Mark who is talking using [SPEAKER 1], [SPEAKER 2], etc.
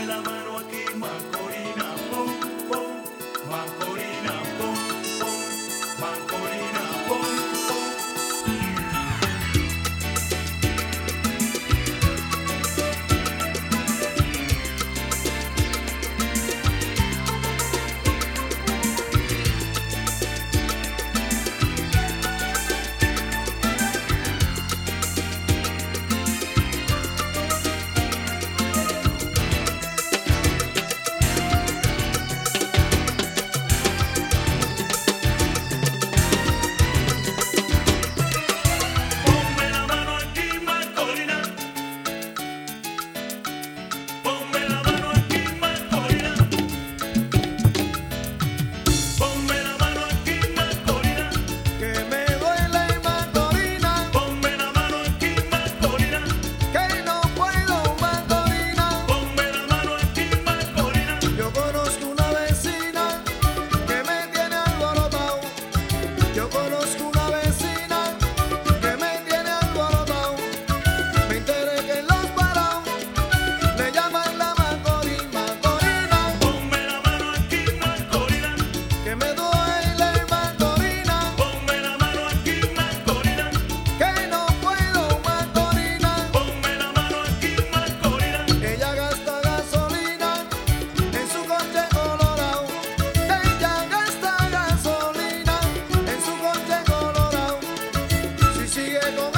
[SPEAKER 1] la mano aquí, Macorina, pom, pom, Macorina, pom, pom, Macorina, pom, pom. Ponme la mano aquí, Macorina. Ponme la mano aquí, Macorina. Ponme la mano aquí, Macorina.
[SPEAKER 2] Que me duele Macorina,
[SPEAKER 1] Ponme la mano aquí, Macorina.
[SPEAKER 2] que no puedo Macorina.
[SPEAKER 1] Ponme la mano aquí, Macorina.
[SPEAKER 2] Yo conozco una vecina que me tiene alborotado. Yo conozco una vecina que me tiene alborotado. Me enteré que en los parados le llaman la Macorina, Macorina.
[SPEAKER 1] Ponme la mano aquí, Macorina.
[SPEAKER 2] Que me duele Macorina,
[SPEAKER 1] Ponme la mano aquí, Macorina.
[SPEAKER 2] que no puedo Macorina.
[SPEAKER 1] Ponme la mano aquí, Macorina.
[SPEAKER 2] Ella gasta gasolina en su coche colorado. Ella gasta gasolina en su coche colorado. Si sigue con